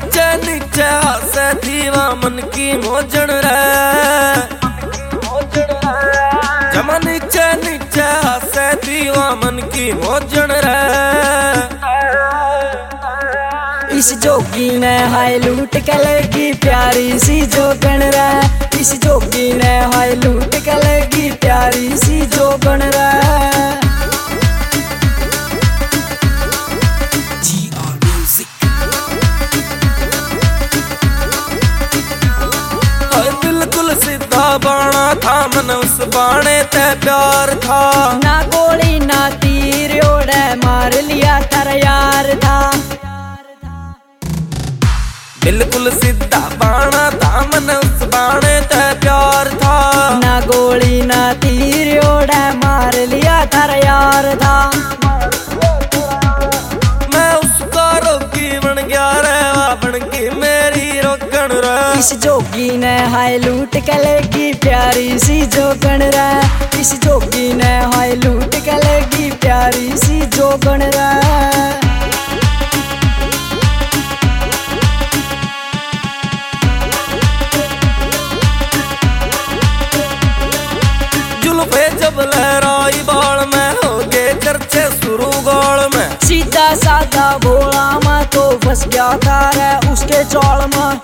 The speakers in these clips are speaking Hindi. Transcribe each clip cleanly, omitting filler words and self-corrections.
नीचे नीचे हंसे दीवा मन की मोजन रे, जमा नीचे नीचे हंसे दीवा मन की मोजन रे। इस जोगी ने हाय लूट के लेगी प्यारी सी जोगन रे, इस जोगी ने हाय लूट के लेगी प्यारी सी जोगन रे। बिल्कुल सीधा बाणा था मन उस बाणे ते प्यार था, ना गोली ना तीर ओढ़े मार लिया तेरा यार था। बिल्कुल सीधा बाणा था मन उस बाणे ते प्यार था, ना गोली ना तीर ओढ़े मार लिया तेरा यार था। मैं उसका रोगी बन गया रे, बन के मेरी रोकन रे। इस जोगी ने हाय लूट के लेगी प्यारी सी जोगन रे, इस जोगी ने हाय लूट के लेगी प्यारी सी जोगन रे। जुल्फे जब लहराई बाल में हो गए चर्चे शुरू गोल में, सीधा साधा भोला मैं तो फंस गया था रे उसके जाल में।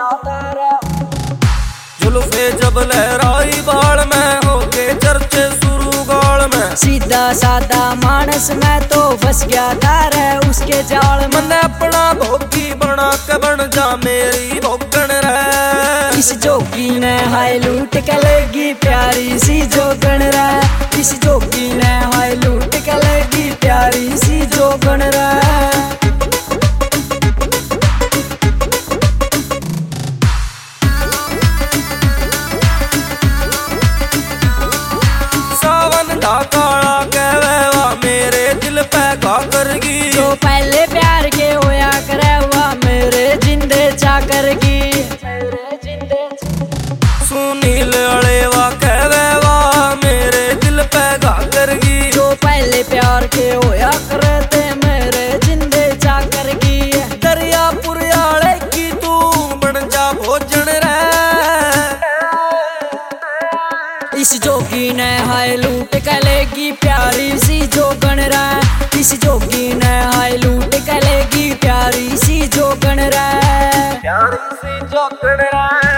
जुल्फे जब लहराई बाल में हो गए चर्चे शुरू गोल में, सीधा साधा मानस मैं तो फंस गया था रे उसके जाल में। मैंने अपना भोगी बना के बन जा मेरी भोगन रे। इस जोगी ने हाय लूट के लेगी प्यारी सी जोगन रे, इस जोगी ने हाय लूट के लेगी प्यारी सी जोगन रे। सावन ढाकाला कहवा मेरे दिल पे घा करगी, जो पहले प्यार के होया करे हुआ मेरे जिंदे चा करगी। सुनील अड़ेवा कहवा मेरे दिल पे घा करगी, जो पहले प्यार के होया करते मेरे जिंदे चा करगी। दरिया पुरियाले की तू बन जा भोजन रे। इस जोगी ने हाय लूट के लेगी प्यारी सी जोगन रे, इस जोगी ने हाय लूट के लेगी प्यारी सी जोगन रे। प्यारी सी जोगन रे।